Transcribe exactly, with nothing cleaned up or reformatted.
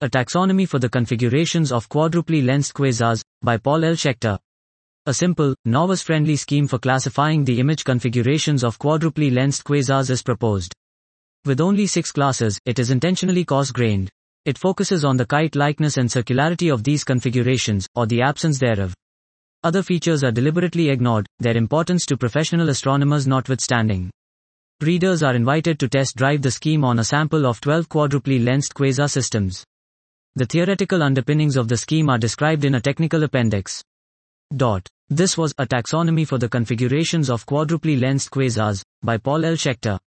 A Taxonomy for the Configurations of Quadruply Lensed Quasars, by Paul L. Schechter. A simple, novice-friendly scheme for classifying the image configurations of quadruply lensed quasars is proposed. With only six classes, it is intentionally coarse-grained. It focuses on the kite-likeness and circularity of these configurations, or the absence thereof. Other features are deliberately ignored, their importance to professional astronomers notwithstanding. Readers are invited to test drive the scheme on a sample of twelve quadruply lensed quasar systems. The theoretical underpinnings of the scheme are described in a technical appendix. Dot. This was A Taxonomy for the Configurations of Quadruply Lensed Quasars, by Paul L. Schechter.